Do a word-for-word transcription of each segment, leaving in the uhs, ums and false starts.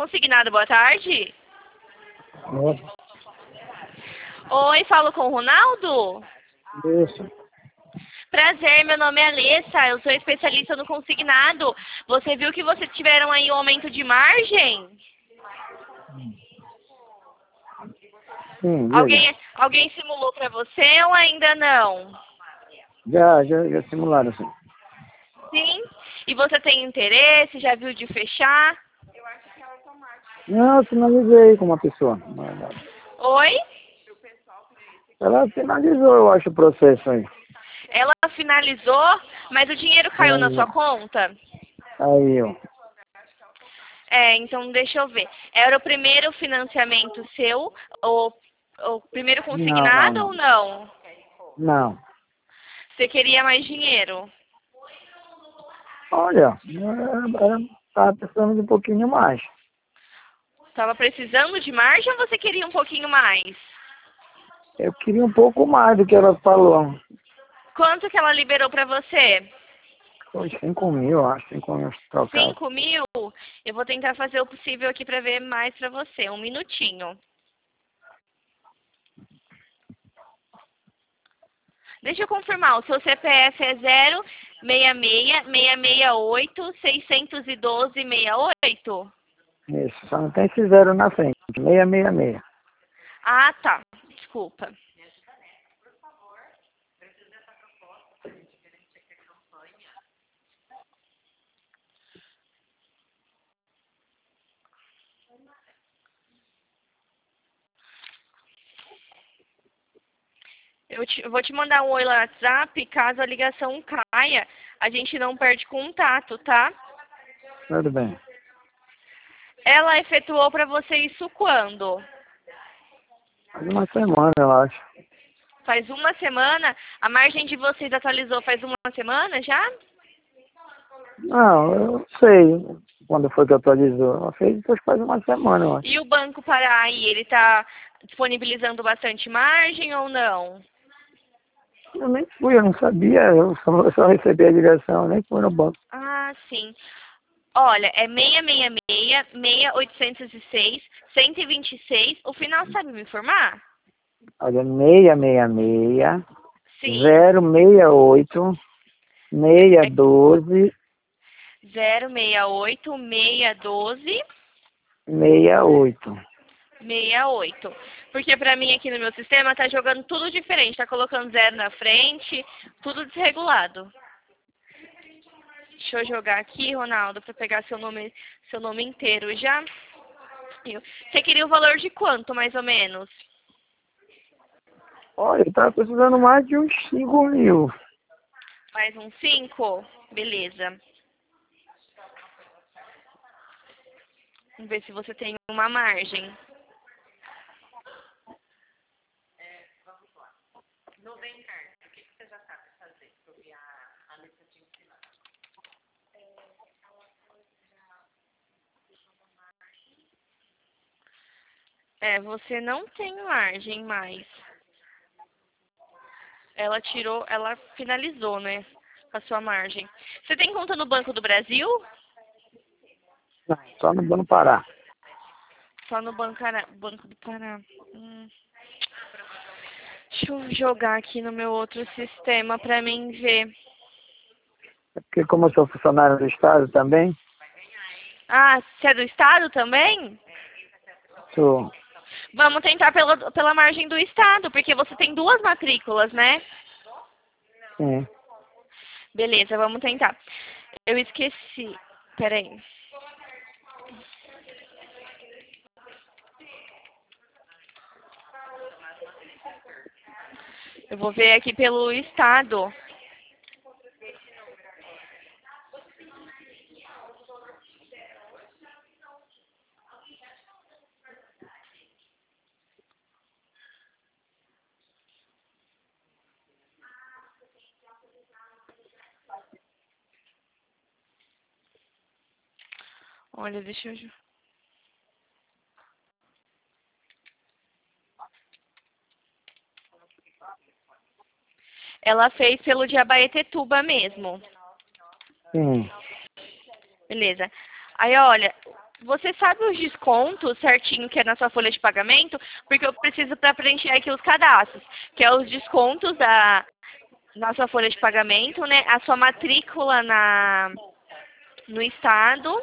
consignado, boa tarde. Nossa, Oi, falo com o Ronaldo? isso. Prazer, meu nome é Alessa, eu sou especialista no consignado. Você viu que vocês tiveram aí um aumento de margem? Sim, diga. Alguém, alguém simulou para você ou ainda não? Já, já, já simularam, sim. Sim? E você tem interesse? Já viu de fechar? Não, eu finalizei com uma pessoa. Oi? Ela finalizou, eu acho, o processo aí. Ela finalizou, mas o dinheiro caiu na sua Finalizou. conta? Aí, ó. É, então deixa eu ver. Era o primeiro financiamento seu, ou o primeiro Não, não, consignado ou não. não? Não. Você queria mais dinheiro? Olha, eu estava precisando de um pouquinho mais. Estava precisando de margem ou você queria um pouquinho mais? Eu queria um pouco mais do que ela falou. Quanto que ela liberou para você? Foi cinco mil, eu acho, cinco mil trocados. Cinco mil? Eu vou tentar fazer o possível aqui para ver mais para você. Um minutinho. Deixa eu confirmar. O seu C P F é zero seis seis, seis seis oito, seiscentos e doze, sessenta e oito? Isso, só não tem esse zero na frente. seiscentos e sessenta e seis. Ah, tá. Desculpa. Eu, te- eu vou te mandar um oi lá no WhatsApp. Caso a ligação caia, a gente não perde contato, tá? Tudo bem. Ela efetuou para você isso quando? Faz uma semana, eu acho. Faz uma semana? A margem de vocês atualizou faz uma semana já? Não, eu sei quando foi que atualizou. Ela fez depois faz uma semana, eu acho. E o Banco Paraí, ele está disponibilizando bastante margem ou não? Eu nem fui, eu não sabia. Eu só, eu só recebi a ligação, eu nem fui no banco. Ah, sim. Olha, é seis seis seis, seis oitocentos e seis, cento e vinte e seis. O final sabe me informar? Olha, seiscentos e sessenta e seis, Sim. zero seis oito, É seis doze, zero seis oito, seis doze, seis oito. seis oito. Porque pra mim aqui no meu sistema tá jogando tudo diferente. Tá colocando zero na frente, tudo desregulado. Deixa eu jogar aqui, Ronaldo, para pegar seu nome, seu nome inteiro já. Você queria o valor de quanto, mais ou menos? Olha, eu tava precisando mais de uns cinco mil. Mais um cinco? Beleza. Vamos ver se você tem uma margem. É, você não tem margem mais. Ela tirou, ela finalizou, né? A sua margem. Você tem conta no Banco do Brasil? Não, só no Banco Pará. Só no Bancara, Banco do Pará. Hum. Deixa eu jogar aqui no meu outro sistema pra mim ver. É porque como eu sou funcionário do Estado também, Ah, você é do Estado também? sou. Vamos tentar pela, pela margem do Estado, porque você tem duas matrículas, né? Sim. Beleza, vamos tentar. Eu esqueci. Peraí. Eu vou ver aqui pelo Estado. Olha, deixa eu... Ela fez pelo de Abaetetuba mesmo. Sim. Beleza. Aí, olha, Você sabe os descontos certinho que é na sua folha de pagamento? Porque eu preciso para preencher aqui os cadastros, que é os descontos da, na sua folha de pagamento, né? A sua matrícula na, no estado.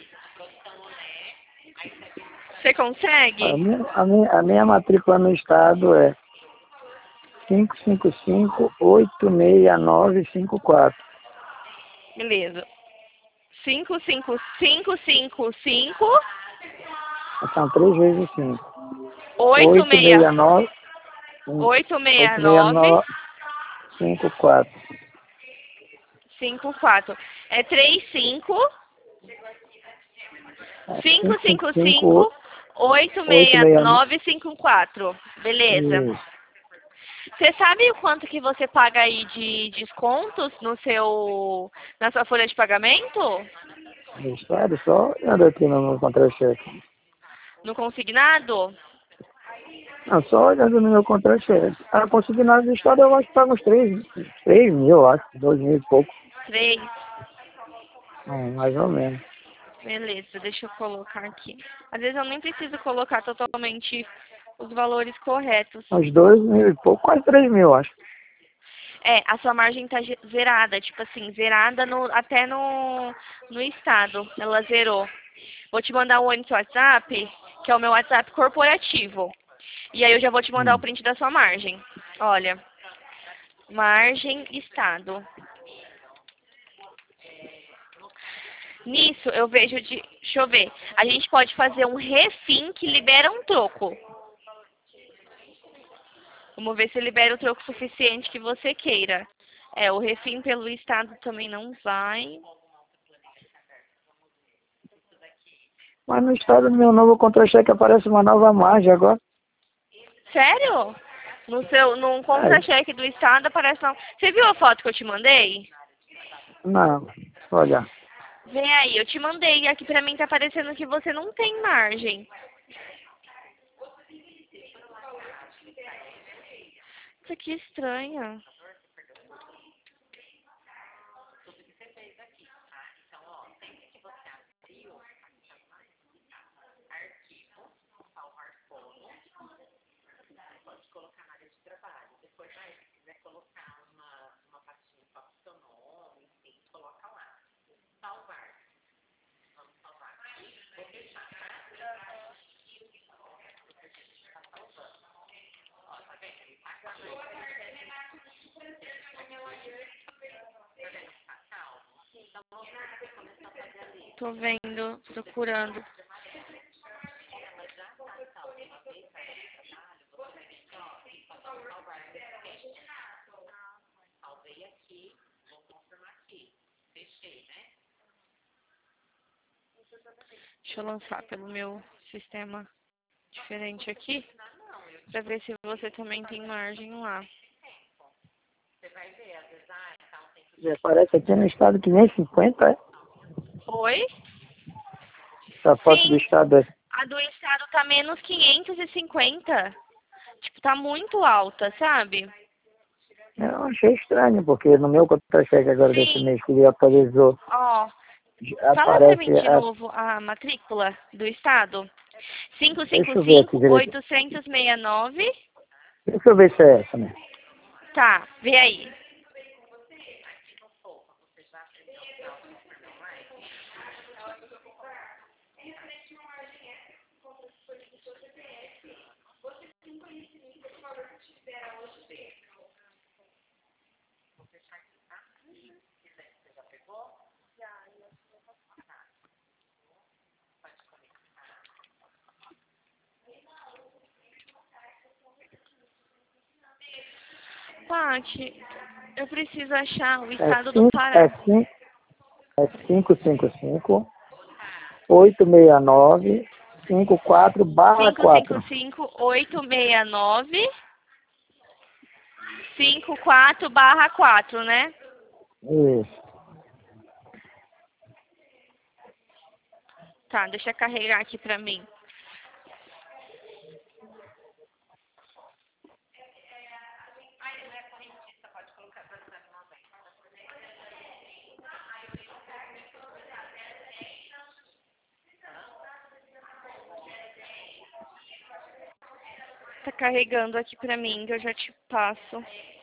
Você A consegue? minha, a minha, a minha matrícula no estado é cinco cinco cinco, oito seis nove cinco quatro. Beleza. cinco cinco cinco cinco cinco São três vezes cinco. oito oito seis seis nove, oito seis oito seis nove nove cinco quatro. cinco quatro. É três cinco É cinco cinco cinco cinco cinco, cinco oito oito seis seis nove. nove cinco quatro. Beleza. Isso. Você sabe o quanto que você paga aí de descontos no seu, na sua folha de pagamento? No estado só ando aqui no meu contra-cheque. No consignado? Não, só olhando no meu contra-cheque. Ah, consignado do estado eu acho que paga uns três três mil, eu acho. dois mil e pouco. Três. Hum, mais ou menos. Beleza, deixa eu colocar aqui. Às vezes eu nem preciso colocar totalmente os valores corretos. Uns dois mil e pouco, quase três mil, eu acho. É, a sua margem tá ge- zerada, tipo assim, zerada no, até no, no estado. Ela zerou. Vou te mandar um oi no seu WhatsApp, que é o meu WhatsApp corporativo. E aí eu já vou te mandar o Hum. print da sua margem. Olha, margem, estado. Nisso eu vejo de. Deixa eu ver. A gente pode fazer um refim que libera um troco. Vamos ver se libera o troco suficiente que você queira. É, o refim pelo estado também não vai. Mas no estado do meu novo contra-cheque aparece uma nova margem agora. Sério? No seu, num É, contra-cheque do estado aparece não. Você viu a foto que eu te mandei? não, olha. Vem aí, eu te mandei. Aqui pra mim tá parecendo que você não tem margem. Isso aqui é estranho. Tô vendo, procurando. Deixa eu lançar pelo meu sistema diferente aqui, pra ver se você também tem margem lá. Já aparece aqui no estado quinhentos e cinquenta, é? Oi? Essa foto do Sim, estado é. a do estado tá menos quinhentos e cinquenta. Tipo, tá muito alta, sabe? Eu achei estranho, porque no meu contra-cheque agora desse Sim, mês que ele atualizou, ó. Fala pra aparece mim de a. novo a matrícula do estado. cinco cinco Deixa eu ver aqui cinco direito. oito seis nove. Deixa eu ver se é essa, né? Tá, vê aí. Paty, eu preciso achar o É estado do cinco, é Pará. cinco, é cinco cinco cinco, oito seis nove, cinco quatro barra cinco cinco quatro. cinco oito seis nove cinco quatro barra quatro, né? Isso. Tá, deixa eu carregar aqui pra mim. tá carregando aqui pra mim, que eu já te passo.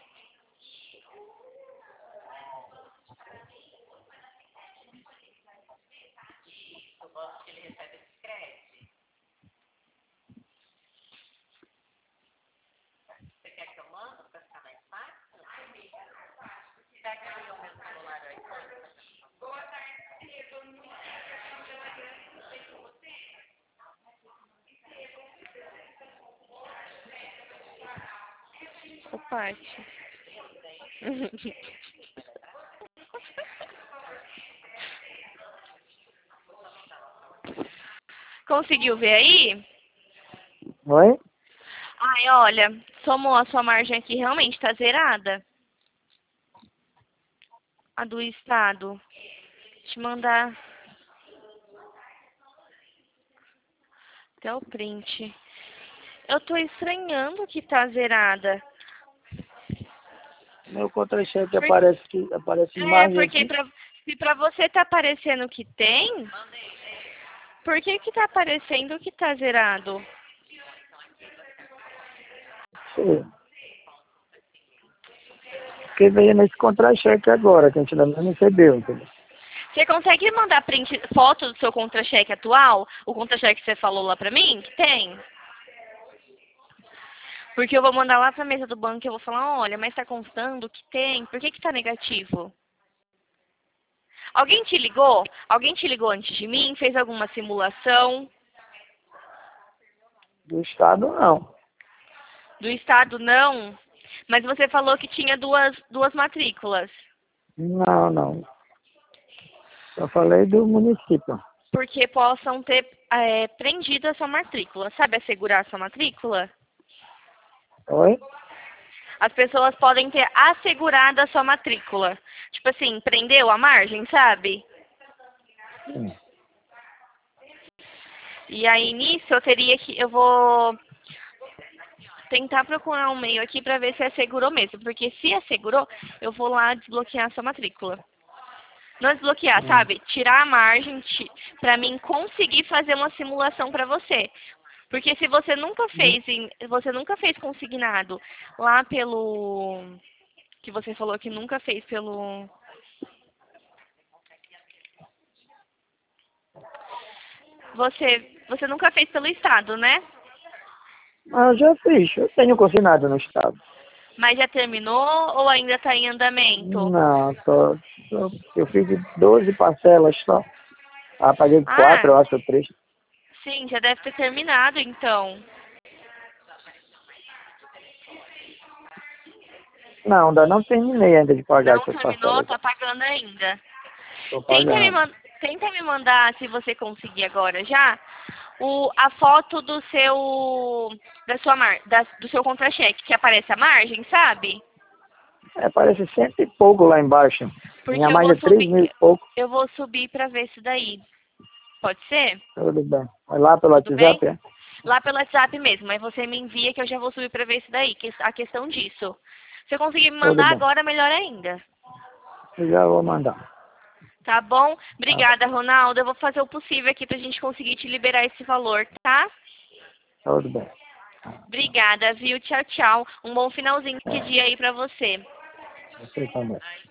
Ô, Paty. Conseguiu ver aí? Oi? Ai, olha, somou a sua margem aqui, realmente tá zerada. A do estado. Te mandar até o print. Eu tô estranhando que tá zerada. Meu contra-cheque Por- aparece que aparece É, margem porque aqui. pra, se pra você tá aparecendo que tem, por que que tá aparecendo que tá zerado? Sim. Porque veio nesse contra-cheque agora, que a gente ainda não recebeu, entendeu? Você consegue mandar print, foto do seu contra-cheque atual? O contra-cheque que você falou lá pra mim? Que tem? Porque eu vou mandar lá pra mesa do banco e eu vou falar, olha, mas tá constando que tem, por que que tá negativo? Alguém te ligou? Alguém te ligou antes de mim? Fez alguma simulação? Do estado, não. Do estado, não? Mas você falou que tinha duas, duas matrículas. Não, não. Eu falei do município. Porque possam ter é, prendido a sua matrícula. Sabe assegurar a sua matrícula? Oi? As pessoas podem ter assegurado a sua matrícula. Tipo assim, prendeu a margem, sabe? Sim. E aí nisso eu teria que. Eu vou tentar procurar um meio aqui pra ver se assegurou mesmo. Porque se assegurou, eu vou lá desbloquear a sua matrícula. Não desbloquear, Hum. sabe? Tirar a margem ti- pra mim conseguir fazer uma simulação pra você. Porque se você nunca fez, em- você nunca fez consignado lá pelo que você falou que nunca fez pelo você você nunca fez pelo estado, né? Ah, eu já fiz. Eu tenho consignado no estado. Mas já terminou ou ainda está em andamento? Não, só, só- eu fiz de doze parcelas só. Ah, paguei quatro, Ah, eu acho, ou três. sim, já deve ter terminado então. Não, ainda não terminei ainda de pagar Não essas terminou, parcelas. tá pagando ainda. Estou Tenta me, pagando. man- Tenta me mandar, se você conseguir agora já, o, a foto do seu da sua mar, da, do seu contra-cheque, que aparece a margem, sabe? É, parece cento e pouco lá embaixo. Porque Minha eu mais vou de três subir, mil e pouco. eu vou subir pra ver isso daí. Pode ser? Tudo bem. Vai lá pelo Tudo bem? WhatsApp, é? Lá pelo WhatsApp mesmo, aí você me envia que eu já vou subir pra ver isso daí, que a questão disso. Se eu conseguir me Tudo mandar bem. agora, melhor ainda. Eu já vou mandar. Tá bom? Tá bom. Obrigada, Ronaldo. Eu vou fazer o possível aqui pra gente conseguir te liberar esse valor, tá? Tudo bem. Obrigada, viu? Tchau, tchau. Um bom finalzinho de É, dia aí pra você. você também.